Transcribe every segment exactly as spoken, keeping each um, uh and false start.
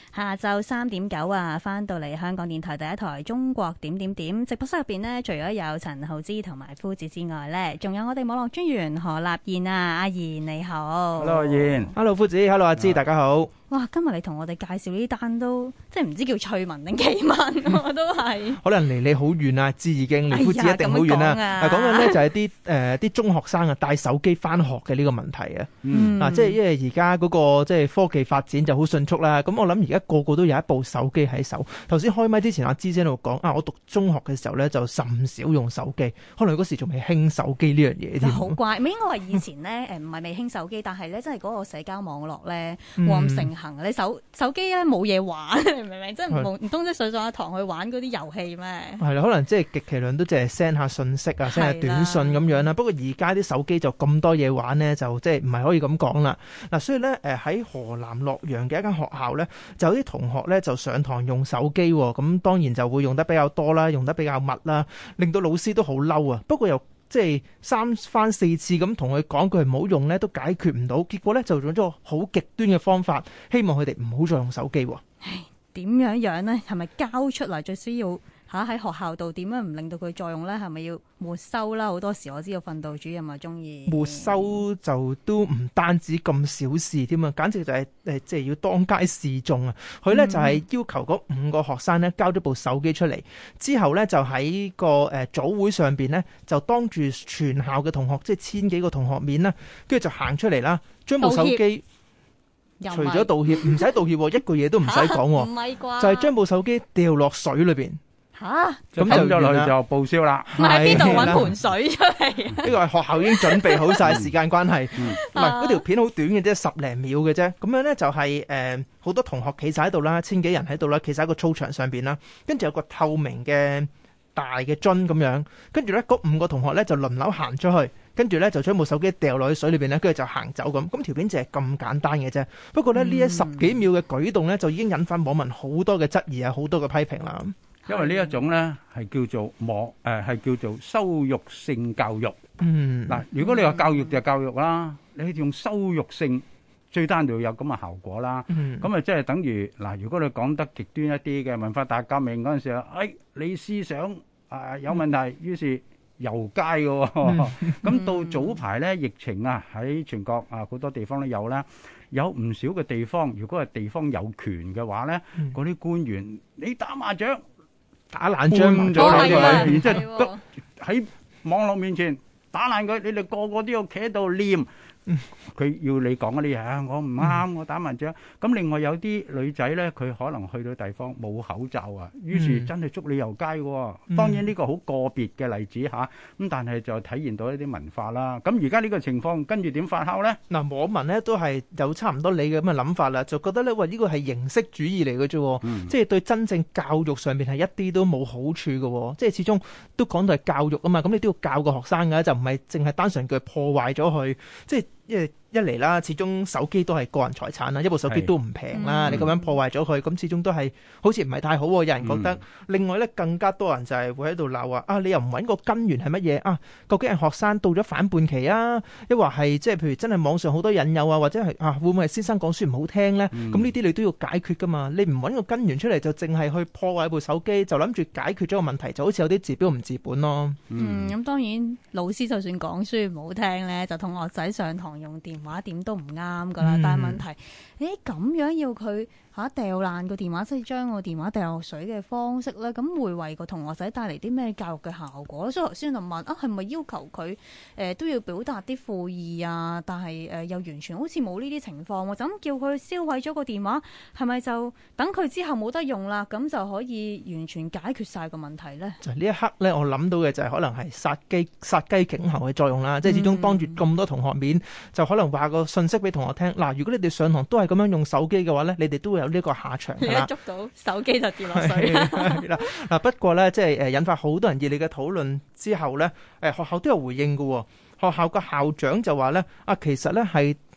下晝三點九啊，翻到嚟香港電台第一台中國點點點直播室入邊呢，除咗有陳浩之同埋夫子之外呢，仲有我哋網絡專員何立燕啊，阿燕你好。 Hello 阿燕 ，Hello 夫子 ，Hello 阿芝，大家好。 哇，今日你同我哋介紹呢單都即係唔知叫趣聞定奇聞，我都係。 可能離你好遠啊，芝已經離夫子一定好遠啦。嗱，講緊呢就係啲誒啲中學生啊帶手機翻學嘅呢個問題啊。 嗯。 嗱，即係因為而家嗰個即係科技發展就好迅速啦。咁我諗而家個個都有一部手機喺手。頭先開麥之前，阿芝姐喺度講啊，我讀中學嘅時候咧就甚少用手機，可能嗰時仲未興手機呢樣嘢添。 好怪，唔應該話以前咧誒唔係未興手機，但係咧真係嗰個社交網絡咧冇咁盛行。你手手機咧冇嘢玩，你明唔明？即係唔唔通即係上上一堂去玩嗰啲遊戲咩？係啦，可能即係極其量都淨係 send 下信息啊，send 下短信咁樣啦。不過而家啲手機就咁多嘢玩咧，就即係唔係可以咁講啦。嗱，所以咧誒喺河南洛陽嘅一間學校咧，就有啲同學咧就上堂用手機，咁當然就會用得比較多啦，用得比較密啦，令到老師都好嬲啊。不過又即係三番四次咁同佢講句唔好用咧，都解決唔到。結果咧就用咗個好極端嘅方法，希望佢哋唔好再用手機。 唉，點樣樣呢？係咪交出嚟最需要嚇喺學校度點樣唔令到佢再用咧？係咪要沒收啦？好多時我知道訓導主任啊中意沒收，就都唔單止咁小事添啊，簡直就係誒即係要當街示眾啊！佢咧就係要求嗰五個學生咧交咗部手機出嚟，之後咧就喺個誒組會上邊咧就當住全校嘅同學，即係千幾個同學面啦，跟住就行出嚟啦，將部手機除咗道歉唔使道歉，一句嘢都唔使講， 唔係啩？ 就係將部手機掉落水裏邊。 吓， 咁就咗落去就報銷啦。 唔係喺邊度搵盆水出嚟？ 呢個係學校已經準備好晒，時間關係。唔係嗰條片好短嘅啫，十零秒嘅啫。咁樣咧就係誒好多同學企晒喺度啦，千幾人喺度啦，企晒喺個操場上邊啦。跟住有個透明嘅大嘅樽咁樣，跟住咧嗰五個同學咧就輪流行出去，跟住咧就將部手機掉落去水裏邊咧，跟住就行走咁。咁條片就係咁簡單嘅啫。不過咧呢一十幾秒嘅舉動咧，就已經引發網民好多嘅質疑啊，好多嘅批評啦。 因為呢一種咧係叫做網誒係叫做羞辱性教育。 嗯， 嗱，如果你話教育就係教育啦，你用羞辱性最單就有咁嘅效果啦。咁啊即係等於嗱，如果你講得極端一啲嘅文化大革命嗰陣時候，誒你思想啊有問題，於是遊街嘅喎。咁到早排咧疫情啊喺全國啊好多地方都有啦。有唔少嘅地方，如果係地方有權嘅話咧，嗰啲官員你打麻雀。 打爛張咗喺裏邊，即係喺網絡面前打爛佢，你哋個個都要企喺度念。佢要你講嗰啲嘢，我唔啱，我打麻雀。咁另外有啲女仔咧，佢可能去到地方冇口罩啊，於是真係捉你遊街嘅。當然呢個好個別嘅例子嚇，咁但係就體現到一啲文化啦。咁而家呢個情況跟住點發酵咧？ 嗱，網民咧都係有差唔多你嘅咁嘅諗法啦，就覺得咧話呢個係形式主義嚟嘅啫，即係對真正教育上邊係一啲都冇好處嘅。即係始終都講到係教育啊嘛，咁你都要教個學生嘅，就唔係淨係單純叫佢破壞咗佢，即係。因為一嚟啦，始終手機都係個人財產啦，一部手機都唔平啦，你咁樣破壞咗佢，咁始終都係好似唔係太好。有人覺得，嗯、另外咧更加多人就係會喺度鬧話啊，你又唔揾個根源係乜嘢啊？究竟係學生到咗反叛期啊，抑或係即係譬如真係網上好多引誘啊，或者係啊會唔會係先生講書唔好聽咧？咁呢啲你都要解決噶嘛？你唔揾個根源出嚟，就淨係去破壞部手機，就諗住解決咗個問題，就好似有啲治標唔治本咯。 嗯，咁、嗯、當然老師就算講書唔好聽咧，就同學仔上堂用電話點都唔啱噶啦，嗯、但係問題，誒咁樣要佢嚇掉爛個電話，即係將個電話掉落水嘅方式咧，咁會為個同學仔帶嚟啲咩教育嘅效果？所以頭先就問啊，係咪要求佢誒、呃、都要表達啲悔意啊？但係誒、呃、又完全好似冇呢啲情況喎，就咁叫佢燒毀咗個電話，係咪就等佢之後冇得用啦？咁就可以完全解決晒個問題咧？ 就呢一刻咧，我諗到嘅就係可能係殺雞殺雞儆猴嘅作用啦，嗯、即係始終當住咁多同學面，就可能話個信息俾同學聽。嗱，如果你哋上堂都係咁樣用手機嘅話咧，你哋都會有呢個下場㗎啦。 你一捉到手機就跌落水啦。 嗱，不過咧，即係誒引發好多人熱烈嘅討論之後咧，誒學校都有回應㗎喎。學校個校長就話咧，啊其實咧係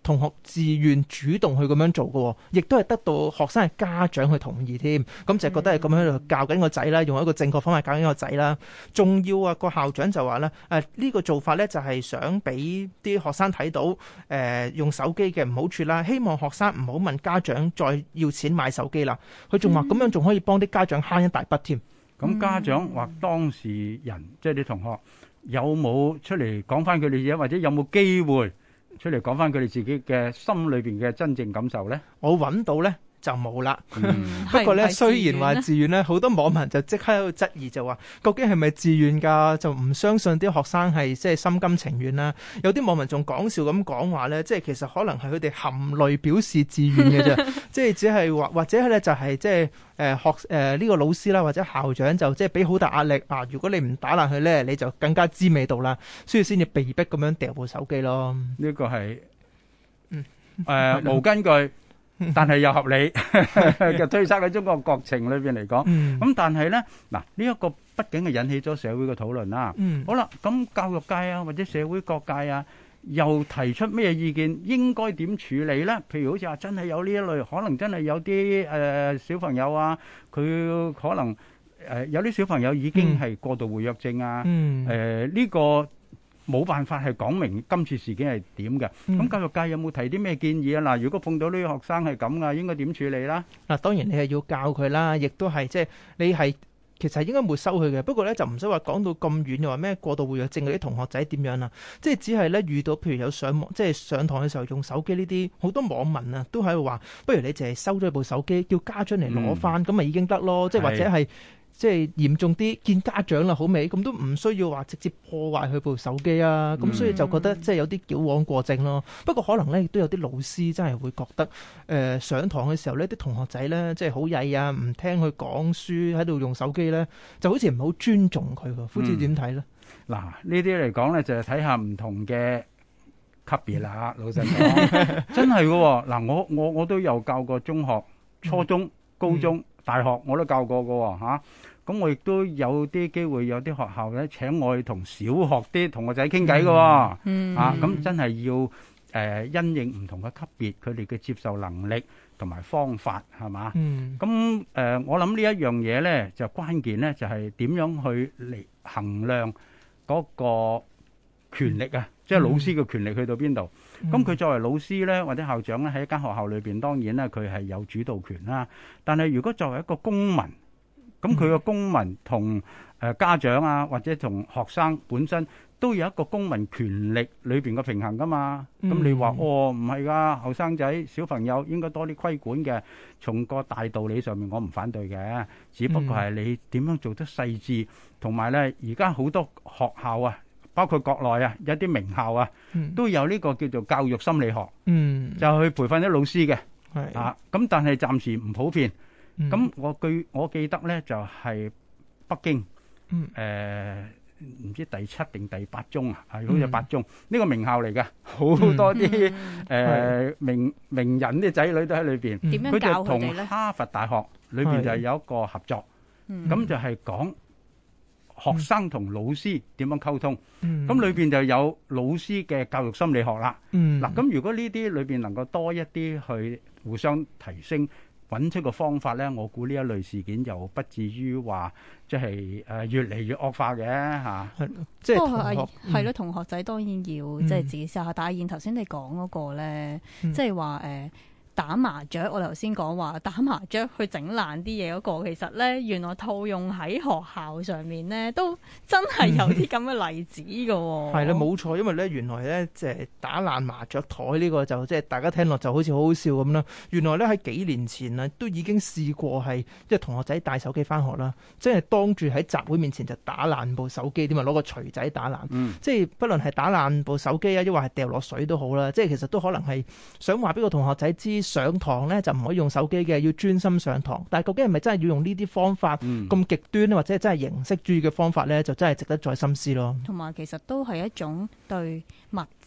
同學自願主動去咁樣做嘅，亦都係得到學生嘅家長去同意添。咁就覺得係咁樣喺度教緊個仔啦，用一個正確方法教緊個仔啦。仲要啊，個校長就話咧，誒、啊、呢、呢個做法咧就係想俾啲學生睇到誒、呃、用手機嘅唔好處啦，希望學生唔好問家長再要錢買手機啦。佢仲話咁樣仲可以幫啲家長慳一大筆添。 咁、嗯、家長或當事人即係啲同學有冇出嚟講翻佢哋嘢，或者有冇機會出嚟講翻佢哋自己嘅心裏邊嘅真正感受咧？ 我揾到咧就冇啦。 嗯、 不過咧， 是是雖然話自願咧，好多網民就即刻喺度質疑，就話究竟係咪自願㗎？就唔相信啲學生係即係心甘情願啦。有啲網民仲講笑咁講話咧，即係其實可能係佢哋含淚表示自願嘅啫，即係只係話或者咧就係即係誒學誒呢、呃呢個老師啦，或者校長就即係俾好大壓力啊！如果你唔打爛佢咧，你就更加知味道啦，所以先至被逼咁樣掉部手機咯。 呢個係嗯誒、呃、無根據。但係又合理嘅推測喺中國國情裏邊嚟講，咁、嗯、但係咧嗱，呢一、這個畢竟係引起咗社會嘅討論啦。嗯、好啦，咁教育界啊或者社會各界啊，又提出咩意見，應該點處理咧？譬如好似話真係有呢一類，可能真係有啲誒、呃、小朋友啊，佢可能誒、呃、有啲小朋友已經係過度活躍症啊，誒呢、嗯呃這個。冇辦法係講明今次事件係點嘅，咁、嗯、教育界有冇提啲咩建議啊？嗱，如果碰到呢啲學生係咁啊，應該點處理啦？嗱， 當然你係要教佢啦，亦都係即係你係其實係應該沒收佢嘅。不過咧就唔使話講到咁遠，又話咩過度活躍症嗰啲同學仔點樣啊？即係只係咧遇到譬如有上網即係上堂嘅時候用手機呢啲，好多網民啊都喺度話，不如你淨係收咗部手機，叫家長嚟攞翻，咁咪、嗯、已經得咯。即係或者係。即係嚴重啲見家長啦，好未？咁都唔需要話直接破壞佢部手機啊！咁、嗯、所以就覺得即係有啲矯枉過正咯。不過可能咧亦都有啲老師真係會覺得，誒、呃、上堂嘅時候呢啲同學仔咧即係好曳啊，唔聽佢講書喺度用手機咧，就好似唔係好尊重佢喎。夫子點睇咧？嗱、 嗯，呢啲嚟講咧就係睇下唔同嘅級別啦。老實講，真係嘅喎。嗱，我我我都有教過中學、初中、嗯、高中、嗯、大學，我都教過嘅喎嚇。咁我亦都有啲機會，有啲學校咧請我去同小學啲同學仔傾偈嘅喎，嗯、啊咁真係要誒、呃、因應唔同嘅級別，佢哋嘅接受能力同埋方法係嘛？咁誒、嗯呃，我諗呢一樣嘢咧，就關鍵咧就係點樣去嚟衡量嗰個權力啊，即係、嗯、老師嘅權力去到邊度？咁佢、嗯、作為老師咧，或者校長咧，喺一間學校裏邊，當然咧佢係有主導權啦。但係如果作為一個公民，咁佢個公民同誒家長啊，或者同學生本身都有一個公民權力裏邊嘅平衡噶嘛。咁、嗯、你話哦唔係噶，後生仔小朋友應該多啲規管嘅，從個大道理上面我唔反對嘅，只不過係你點樣做得細緻，同埋咧而家好多學校啊，包括國內啊，有啲名校啊，嗯、都有呢個叫做教育心理學，嗯、就去培訓啲老師嘅，係啊，咁但係暫時唔普遍。咁、嗯、我據我記得咧，就係、是、北京，誒唔、嗯呃、知第七定第八中啊，係好似八中，呢、嗯、個名校嚟嘅，好多啲誒、嗯呃、名名人啲仔女都喺裏邊。點樣教佢哋咧？佢就同哈佛大學裏邊就有一個合作，咁、嗯、就係講學生同老師點樣溝通。咁、嗯、裏邊就有老師嘅教育心理學啦。嗱、嗯，咁如果呢啲裏邊能夠多一啲去互相提升。揾出個方法咧，我估呢一類事件就不至於話即係誒越嚟越惡化嘅嚇。即係同學係咯，同學仔當然要即係自己試下。但係頭先你講嗰個咧，即係話誒打麻雀，我頭先講話打麻雀去整爛啲嘢嗰個，其實咧原來套用喺學校上面咧，都真係有啲咁嘅例子嘅喎。係啦，冇錯，因為咧原來咧即係打爛麻雀台呢個就即係大家聽落就好似好好笑咁啦。原來咧喺幾年前啊，都已經試過係即係同學仔帶手機翻學啦，即係當住喺集會面前就打爛部手機，點啊攞個錘仔打爛，嗯、即係不論係打爛部手機啊，抑或係掉落水都好啦，即係其實都可能係想話俾個同學仔知。上堂咧就唔可以用手機嘅，要專心上堂。但係究竟係咪真係要用呢啲方法咁極端咧，或者係真係形式主義嘅方法咧，就真係值得再深思咯。同埋其實都係一種對物質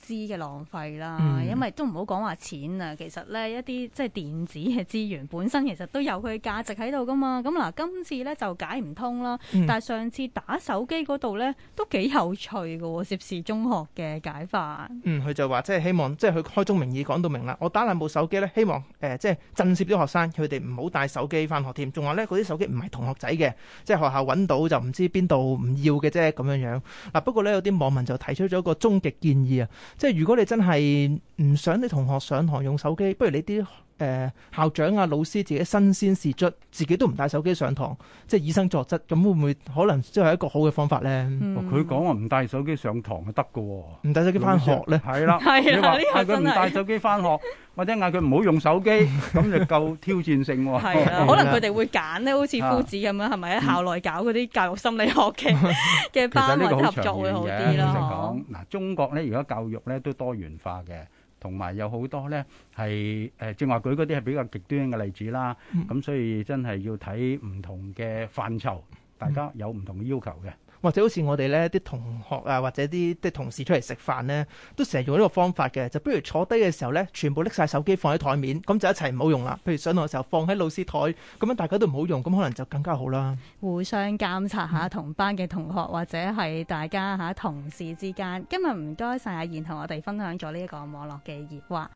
資嘅浪費啦， 嗯、 因為都唔好講話錢啊，其實咧一啲即係電子嘅資源本身其實都有佢價值喺度噶嘛。咁嗱，今次咧就解唔通啦，嗯、但係上次打手機嗰度咧都幾有趣嘅喎，涉事中學嘅解法。 嗯，佢就話即係希望即係佢開宗明義講到明啦，我打爛部手機咧，希望誒、呃、即係震懾啲學生，佢哋唔好帶手機翻學添。仲話咧嗰啲手機唔係同學仔嘅，即係學校揾到就唔知邊度唔要嘅啫咁樣樣。嗱，不過咧有啲網民就提出咗一個終極建議啊，即係如果你真係唔想啲同學上堂用手機，不如你啲誒、呃、校長啊老師自己身先士卒，自己都唔帶手機上堂，即係以身作則，咁會唔會可能即係一個好嘅方法咧？ 佢講話唔帶手機上堂就得㗎喎， 唔帶手機翻學咧？ 係啦，你話嗌佢唔帶手機翻學，或者嗌佢唔好用手機，咁就夠挑戰性喎。 係啊，可能佢哋會揀咧，好似夫子咁樣，係咪喺校內搞嗰啲教育心理學嘅嘅班或者合作會好啲咯？ 其實講嗱，中國咧而家教育咧都多元化嘅。同埋有好多咧係誒正話舉嗰啲係比較極端嘅例子啦，咁、嗯、所以真係要睇唔同嘅範疇，大家有唔同嘅要求嘅。 或者好似我哋咧啲同學啊，或者啲啲同事出嚟食飯咧，都成日用呢個方法嘅，就不如坐低嘅時候咧，全部拎晒手機放喺台面，咁就一齊唔好用啦。譬如上堂嘅時候放喺老師台，咁樣大家都唔好用，咁可能就更加好啦。互相監察下同班嘅同學、嗯、或者係大家嚇同事之間。今日唔該晒阿賢同我哋分享咗呢一個網絡嘅熱話。